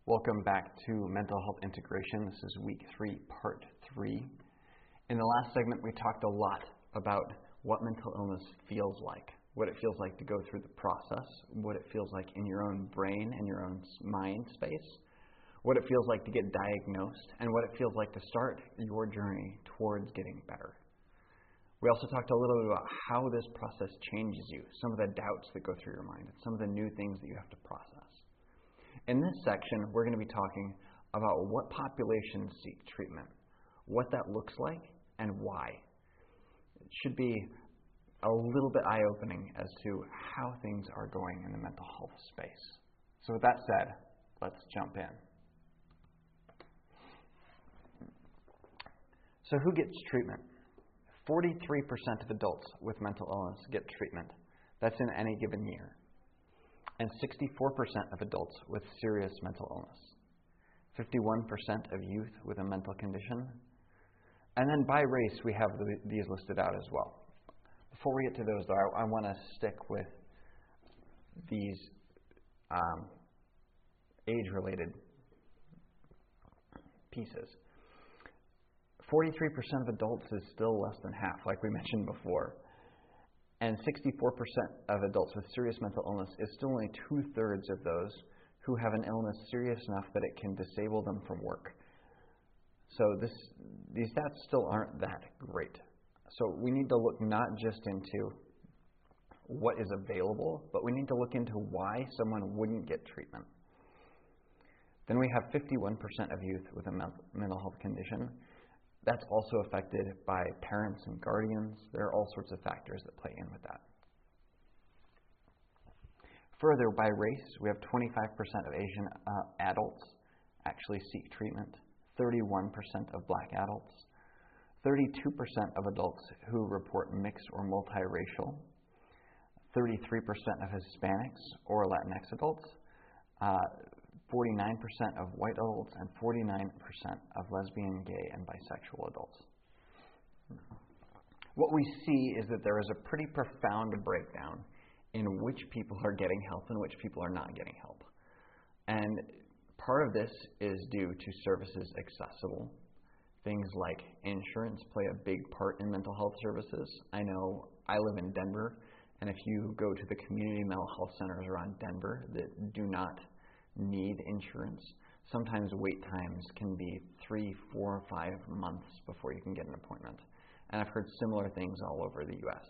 Welcome back to Mental Health Integration. This is week 3, part 3. In the last segment, we talked a lot about what mental illness feels like, what it feels like to go through the process, what it feels like in your own brain and your own mind space, what it feels like to get diagnosed, and what it feels like to start your journey towards getting better. We also talked a little bit about how this process changes you, some of the doubts that go through your mind, and some of the new things that you have to process. In this section, we're going to be talking about what populations seek treatment, what that looks like, and why. It should be a little bit eye-opening as to how things are going in the mental health space. So with that said, let's jump in. So who gets treatment? 43% of adults with mental illness get treatment. That's in any given year. And 64% of adults with serious mental illness. 51% of youth with a mental condition. And then by race, we have these listed out as well. Before we get to those, though, I want to stick with these age-related pieces. 43% of adults is still less than half, like we mentioned before. And 64% of adults with serious mental illness is still only 2/3 of those who have an illness serious enough that it can disable them from work. So these stats still aren't that great. So we need to look not just into what is available, but we need to look into why someone wouldn't get treatment. Then we have 51% of youth with a mental health condition. That's also affected by parents and guardians. There are all sorts of factors that play in with that. Further, by race, we have 25% of Asian adults actually seek treatment, 31% of Black adults, 32% of adults who report mixed or multiracial, 33% of Hispanics or Latinx adults, 49% of white adults, and 49% of lesbian, gay, and bisexual adults. What we see is that there is a pretty profound breakdown in which people are getting help and which people are not getting help. And part of this is due to services accessible. Things like insurance play a big part in mental health services. I know I live in Denver, and if you go to the community mental health centers around Denver that do not need insurance, sometimes wait times can be 3, 4, 5 months before you can get an appointment. And I've heard similar things all over the U.S.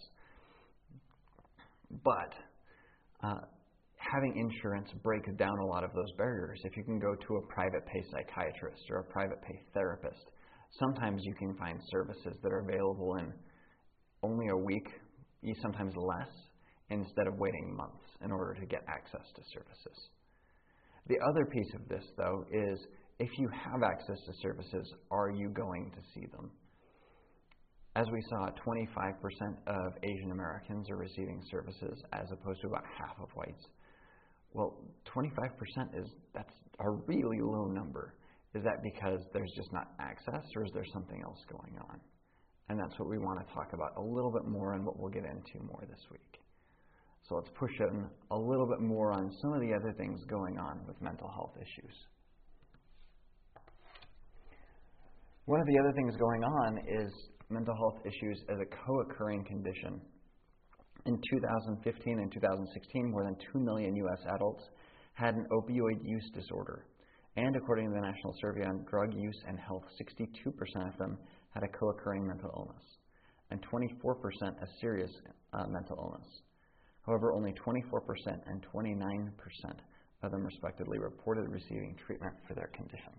But having insurance breaks down a lot of those barriers. If you can go to a private pay psychiatrist or a private pay therapist, sometimes you can find services that are available in only a week, sometimes less, instead of waiting months in order to get access to services. The other piece of this, though, is if you have access to services, are you going to see them? As we saw, 25% of Asian Americans are receiving services as opposed to about half of whites. Well, 25% that's a really low number. Is that because there's just not access, or is there something else going on? And that's what we want to talk about a little bit more, and what we'll get into more this week. So let's push in a little bit more on some of the other things going on with mental health issues. One of the other things going on is mental health issues as a co-occurring condition. In 2015 and 2016, more than 2 million U.S. adults had an opioid use disorder. And according to the National Survey on Drug Use and Health, 62% of them had a co-occurring mental illness, and 24% a serious mental illness. However, only 24% and 29% of them respectively reported receiving treatment for their conditions.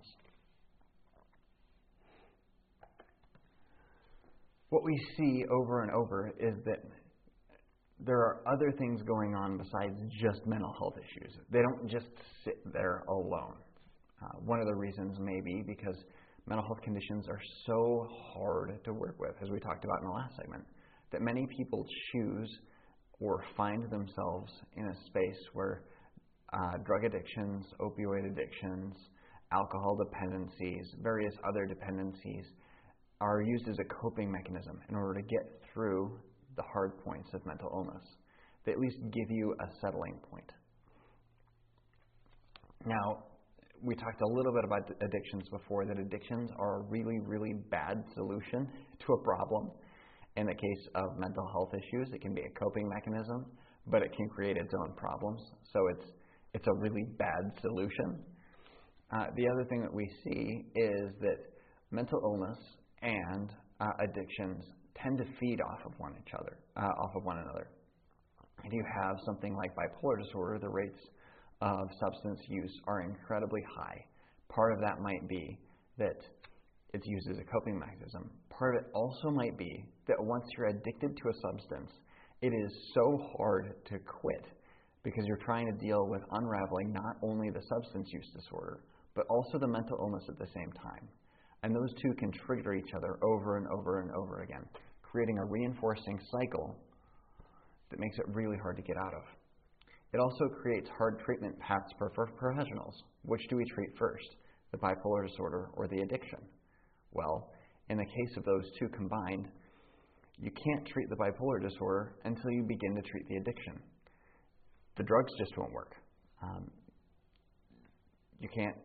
What we see over and over is that there are other things going on besides just mental health issues. They don't just sit there alone. One of the reasons may be because mental health conditions are so hard to work with, as we talked about in the last segment, that many people choose or find themselves in a space where drug addictions, opioid addictions, alcohol dependencies, various other dependencies are used as a coping mechanism in order to get through the hard points of mental illness. They at least give you a settling point. Now, we talked a little bit about addictions before, that addictions are a really, really bad solution to a problem. In the case of mental health issues, it can be a coping mechanism, but it can create its own problems. So it's a really bad solution. The other thing that we see is that mental illness and addictions tend to feed off of one another. If you have something like bipolar disorder, the rates of substance use are incredibly high. Part of that might be that it's used as a coping mechanism. Part of it also might be that once you're addicted to a substance, it is so hard to quit because you're trying to deal with unraveling not only the substance use disorder, but also the mental illness at the same time. And those two can trigger each other over and over and over again, creating a reinforcing cycle that makes it really hard to get out of. It also creates hard treatment paths for professionals. Which do we treat first, the bipolar disorder or the addiction? Well, in the case of those two combined, you can't treat the bipolar disorder until you begin to treat the addiction. The drugs just won't work. You can't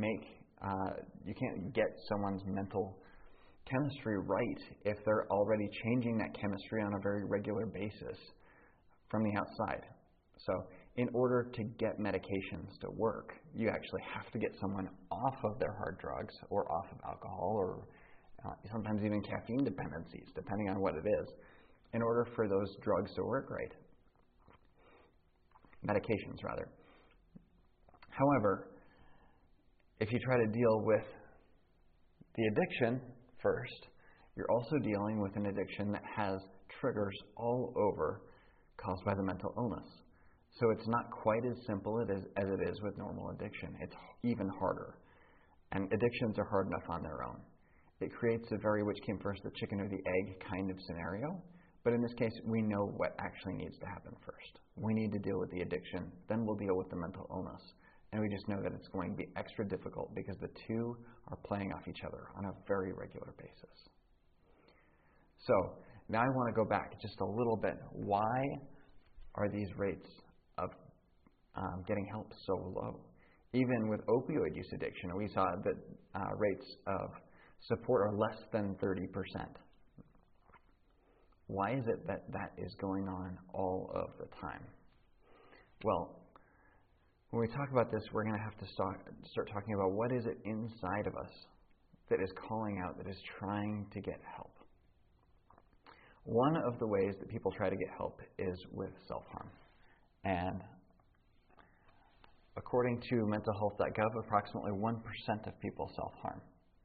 get someone's mental chemistry right if they're already changing that chemistry on a very regular basis from the outside. So in order to get medications to work, you actually have to get someone off of their hard drugs or off of alcohol or sometimes even caffeine dependencies, depending on what it is, in order for those drugs to work right. Medications, rather. However, if you try to deal with the addiction first, you're also dealing with an addiction that has triggers all over caused by the mental illness. So it's not quite as simple as it is with normal addiction. It's even harder. And addictions are hard enough on their own. It creates a very which came first, the chicken or the egg kind of scenario. But in this case, we know what actually needs to happen first. We need to deal with the addiction, then we'll deal with the mental illness. And we just know that it's going to be extra difficult because the two are playing off each other on a very regular basis. So now I want to go back just a little bit. Why are these rates of getting help so low? Even with opioid use addiction, we saw that rates of support are less than 30%. Why is it that that is going on all of the time? Well, when we talk about this, we're going to have to start talking about what is it inside of us that is calling out, that is trying to get help. One of the ways that people try to get help is with self-harm. And according to mentalhealth.gov, approximately 1% of people self-harm.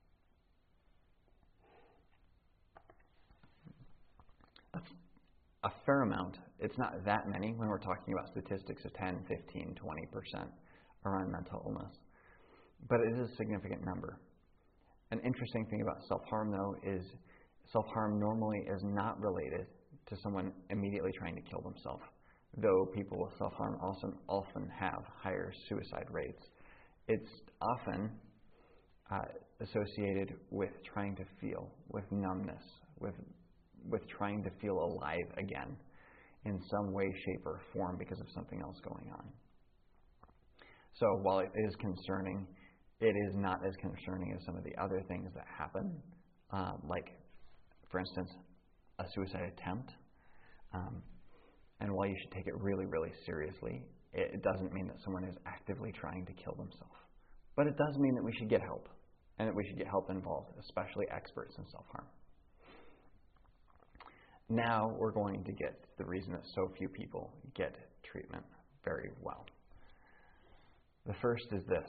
That's a fair amount. It's not that many when we're talking about statistics of 10, 15, 20% around mental illness. But it is a significant number. An interesting thing about self-harm, though, is self-harm normally is not related to someone immediately trying to kill themselves, though people with self-harm often have higher suicide rates. It's often associated with trying to feel, with numbness, with trying to feel alive again in some way, shape, or form because of something else going on. So while it is concerning, it is not as concerning as some of the other things that happen, like, for instance, a suicide attempt. And while you should take it really, really seriously, it doesn't mean that someone is actively trying to kill themselves. But it does mean that we should get help, and that we should get help involved, especially experts in self-harm. Now we're going to get the reason that so few people get treatment very well. The first is this: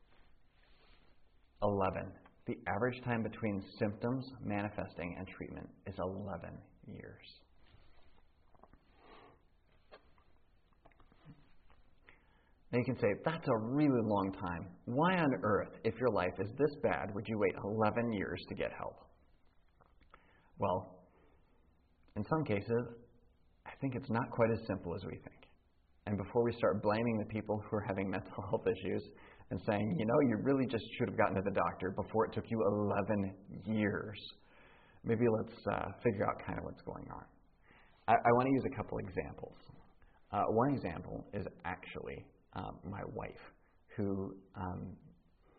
11. The average time between symptoms manifesting and treatment is 11 years. Now you can say, that's a really long time. Why on earth, if your life is this bad, would you wait 11 years to get help? Well, in some cases, I think it's not quite as simple as we think. And before we start blaming the people who are having mental health issues and saying, you really just should have gotten to the doctor before it took you 11 years, maybe let's figure out kind of what's going on. I want to use a couple examples. One example is actually my wife, who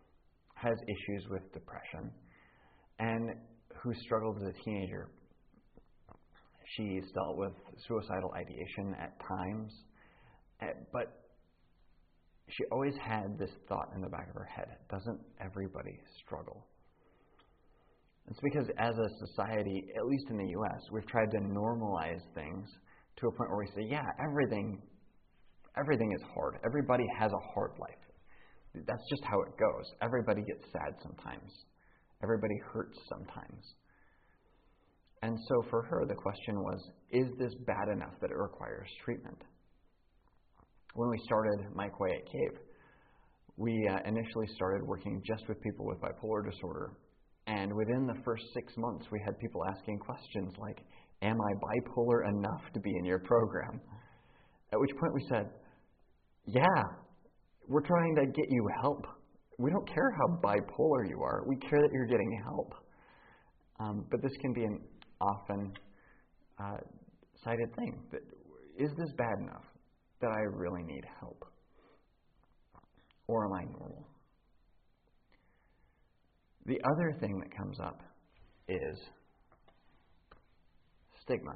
has issues with depression and who struggled as a teenager. She's dealt with suicidal ideation at times, but she always had this thought in the back of her head, doesn't everybody struggle? It's because as a society, at least in the U.S., we've tried to normalize things to a point where we say, yeah, everything is hard. Everybody has a hard life. That's just how it goes. Everybody gets sad sometimes. Everybody hurts sometimes. And so for her, the question was, is this bad enough that it requires treatment? When we started My Quiet Cave, we initially started working just with people with bipolar disorder. And within the first 6 months, we had people asking questions like, am I bipolar enough to be in your program? At which point we said, yeah, we're trying to get you help. We don't care how bipolar you are. We care that you're getting help. But this can be an often cited thing. That, is this bad enough that I really need help? Or am I normal? The other thing that comes up is stigma.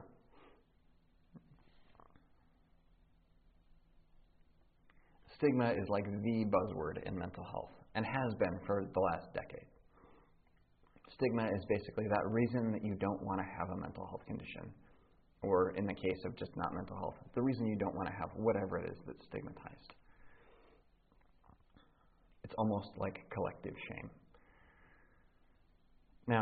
Stigma is like the buzzword in mental health and has been for the last decade. Stigma is basically that reason that you don't want to have a mental health condition, or in the case of just not mental health, the reason you don't want to have whatever it is that's stigmatized. It's almost like collective shame. Now,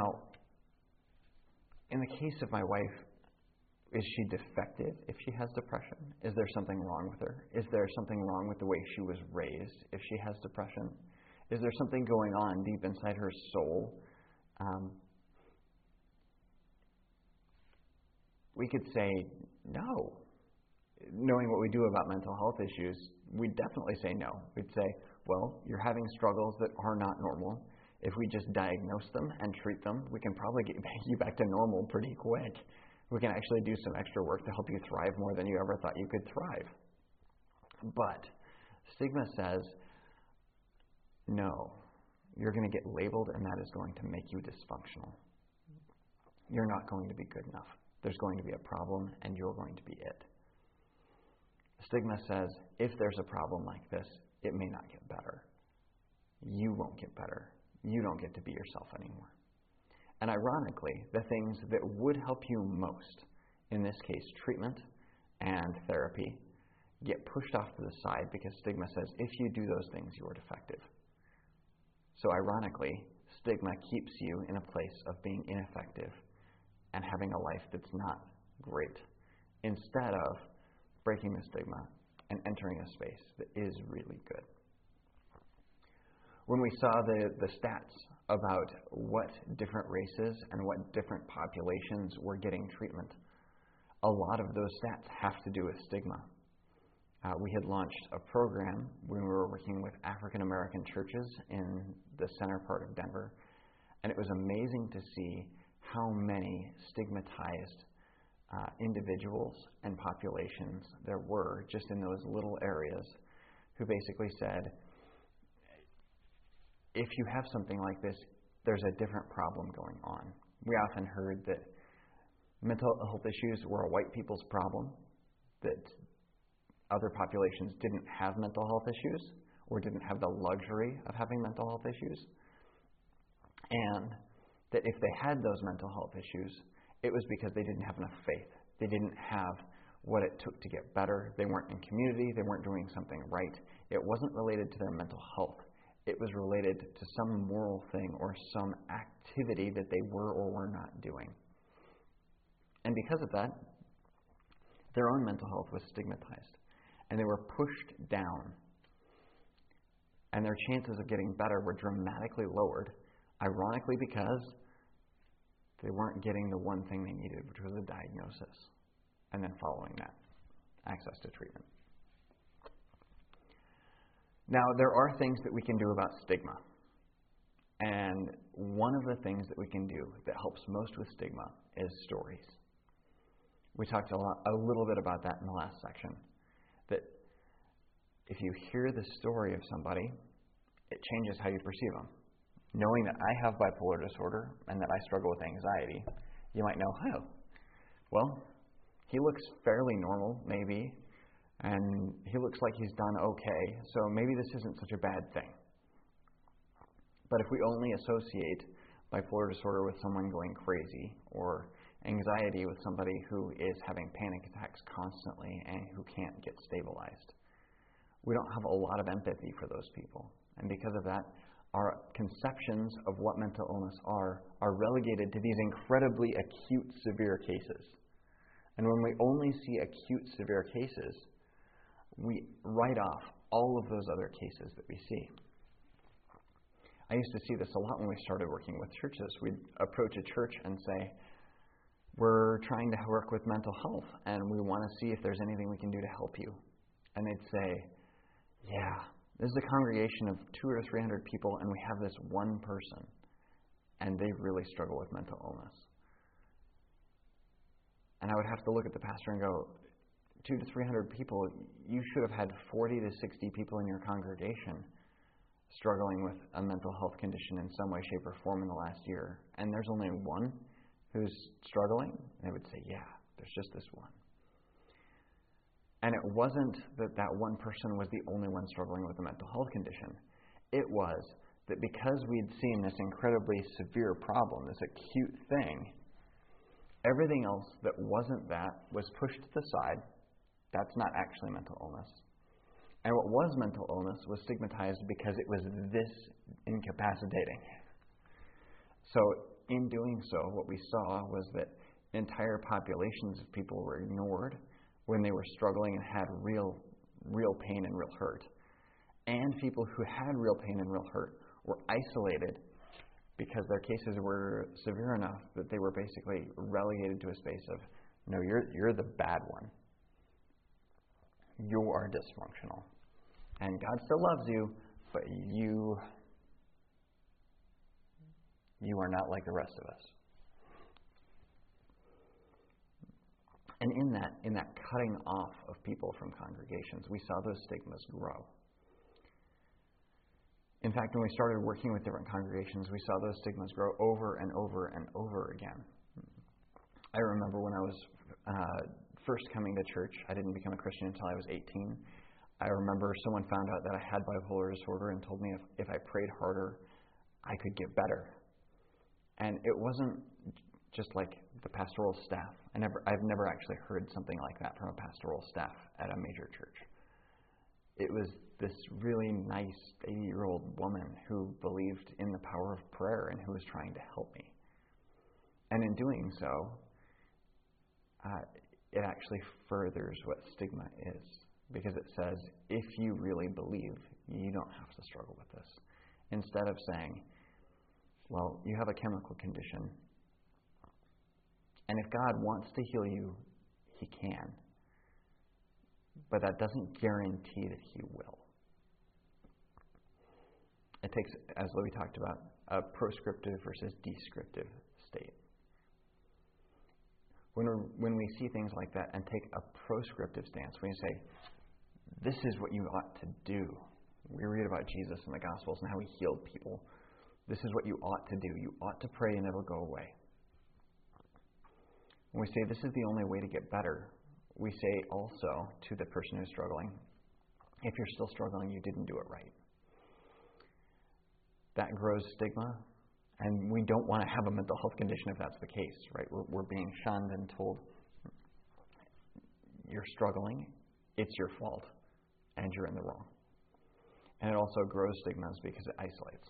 in the case of my wife, is she defective if she has depression? Is there something wrong with her? Is there something wrong with the way she was raised if she has depression? Is there something going on deep inside her soul? We could say no. Knowing what we do about mental health issues, we'd definitely say no. We'd say, well, you're having struggles that are not normal. If we just diagnose them and treat them, we can probably get you back to normal pretty quick. We can actually do some extra work to help you thrive more than you ever thought you could thrive. But stigma says, no, you're going to get labeled and that is going to make you dysfunctional. You're not going to be good enough. There's going to be a problem and you're going to be it. Stigma says, if there's a problem like this, it may not get better. You won't get better. You don't get to be yourself anymore. And ironically, the things that would help you most, in this case treatment and therapy, get pushed off to the side because stigma says, if you do those things, you are defective. So ironically, stigma keeps you in a place of being ineffective and having a life that's not great, instead of breaking the stigma and entering a space that is really good. When we saw the stats about what different races and what different populations were getting treatment, a lot of those stats have to do with stigma. We had launched a program when we were working with African American churches in the center part of Denver, and it was amazing to see how many stigmatized individuals and populations there were just in those little areas who basically said, if you have something like this, there's a different problem going on. We often heard that mental health issues were a white people's problem, that other populations didn't have mental health issues or didn't have the luxury of having mental health issues, and that if they had those mental health issues, it was because they didn't have enough faith. They didn't have what it took to get better. They weren't in community. They weren't doing something right. It wasn't related to their mental health. It was related to some moral thing or some activity that they were or were not doing. And because of that, their own mental health was stigmatized. And they were pushed down. And their chances of getting better were dramatically lowered, ironically because they weren't getting the one thing they needed, which was a diagnosis. And then following that, access to treatment. Now, there are things that we can do about stigma. And one of the things that we can do that helps most with stigma is stories. We talked a little bit about that in the last section. That if you hear the story of somebody, it changes how you perceive them. Knowing that I have bipolar disorder and that I struggle with anxiety, you might know, oh, well, he looks fairly normal, maybe, and he looks like he's done okay, so maybe this isn't such a bad thing. But if we only associate bipolar disorder with someone going crazy, or anxiety with somebody who is having panic attacks constantly and who can't get stabilized, we don't have a lot of empathy for those people. And because of that, our conceptions of what mental illness are relegated to these incredibly acute, severe cases. And when we only see acute, severe cases, we write off all of those other cases that we see. I used to see this a lot when we started working with churches. We'd approach a church and say, we're trying to work with mental health, and we want to see if there's anything we can do to help you. And they'd say, yeah, this is a congregation of 200 or 300 people, and we have this one person, and they really struggle with mental illness. And I would have to look at the pastor and go, 200 to 300 people, you should have had 40 to 60 people in your congregation struggling with a mental health condition in some way, shape, or form in the last year. And there's only one who's struggling? They would say, yeah, there's just this one. And it wasn't that that one person was the only one struggling with a mental health condition. It was that because we'd seen this incredibly severe problem, this acute thing, everything else that wasn't that was pushed to the side. That's not actually mental illness. And what was mental illness was stigmatized because it was this incapacitating. So in doing so, what we saw was that entire populations of people were ignored when they were struggling and had real pain and real hurt. And people who had real pain and real hurt were isolated because their cases were severe enough that they were basically relegated to a space of, no, you're the bad one. You are dysfunctional. And God still loves you, but you are not like the rest of us. And in that cutting off of people from congregations, we saw those stigmas grow. In fact, when we started working with different congregations, we saw those stigmas grow over and over and over again. I remember when I was first coming to church, I didn't become a Christian until I was 18. I remember someone found out that I had bipolar disorder and told me if I prayed harder, I could get better. And it wasn't just like the pastoral staff. I've never actually heard something like that from a pastoral staff at a major church. It was this really nice 80-year-old woman who believed in the power of prayer and who was trying to help me. And in doing so, it actually furthers what stigma is, because it says, if you really believe, you don't have to struggle with this. Instead of saying, well, you have a chemical condition, and if God wants to heal you, He can. But that doesn't guarantee that He will. It takes, as Louis talked about, a proscriptive versus descriptive state. When we see things like that and take a proscriptive stance, when you say, this is what you ought to do. We read about Jesus in the Gospels and how He healed people. This is what you ought to do. You ought to pray and it'll go away. When we say this is the only way to get better, we say also to the person who's struggling, if you're still struggling, you didn't do it right. That grows stigma, and we don't want to have a mental health condition if that's the case, right? We're being shunned and told, you're struggling, it's your fault, and you're in the wrong. And it also grows stigmas because it isolates.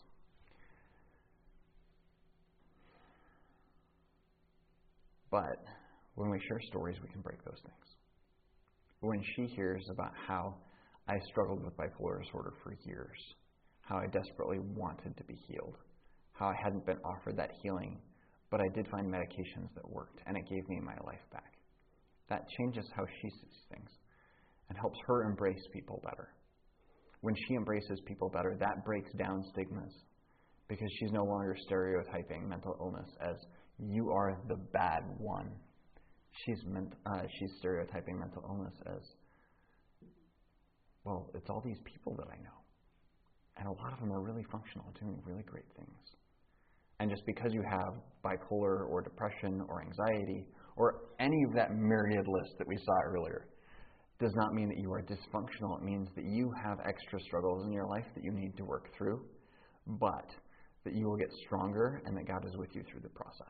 But when we share stories, we can break those things. When she hears about how I struggled with bipolar disorder for years, how I desperately wanted to be healed, how I hadn't been offered that healing, but I did find medications that worked, and it gave me my life back. That changes how she sees things and helps her embrace people better. When she embraces people better, that breaks down stigmas, because she's no longer stereotyping mental illness as you are the bad one. She's stereotyping mental illness as, well, it's all these people that I know. And a lot of them are really functional, doing really great things. And just because you have bipolar or depression or anxiety or any of that myriad list that we saw earlier does not mean that you are dysfunctional. It means that you have extra struggles in your life that you need to work through, but that you will get stronger and that God is with you through the process.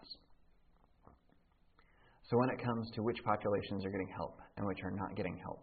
So when it comes to which populations are getting help and which are not getting help,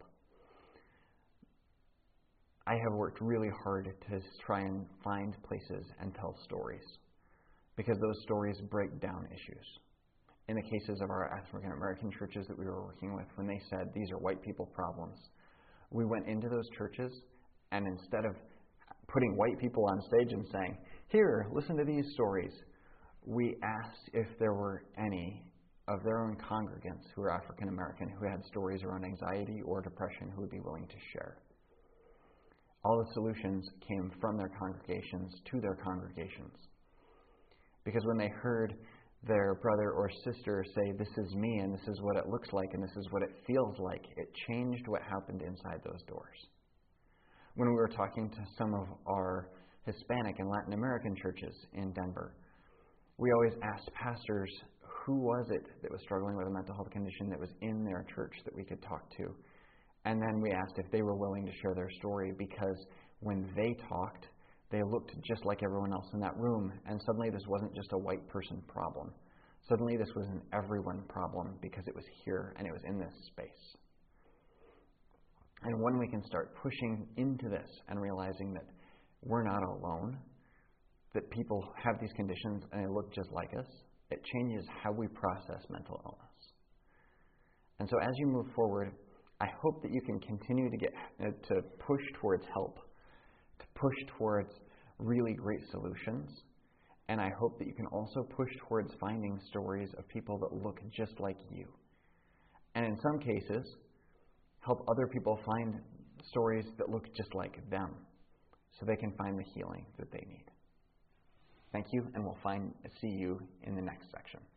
I have worked really hard to try and find places and tell stories, because those stories break down issues. In the cases of our African American churches that we were working with, when they said these are white people problems, we went into those churches, and instead of putting white people on stage and saying, here, listen to these stories, we asked if there were any of their own congregants who were African American who had stories around anxiety or depression who would be willing to share. All the solutions came from their congregations to their congregations. Because when they heard their brother or sister say, this is me, and this is what it looks like, and this is what it feels like, it changed what happened inside those doors. When we were talking to some of our Hispanic and Latin American churches in Denver, we always asked pastors, who was it that was struggling with a mental health condition that was in their church that we could talk to? And then we asked if they were willing to share their story, because when they talked, they looked just like everyone else in that room, and suddenly this wasn't just a white person problem. Suddenly this was an everyone problem, because it was here and it was in this space. And when we can start pushing into this and realizing that we're not alone, that people have these conditions and they look just like us, it changes how we process mental illness. And so as you move forward, I hope that you can continue to to push towards help, to push towards really great solutions. And I hope that you can also push towards finding stories of people that look just like you. And in some cases, help other people find stories that look just like them, so they can find the healing that they need. Thank you, and we'll see you in the next section.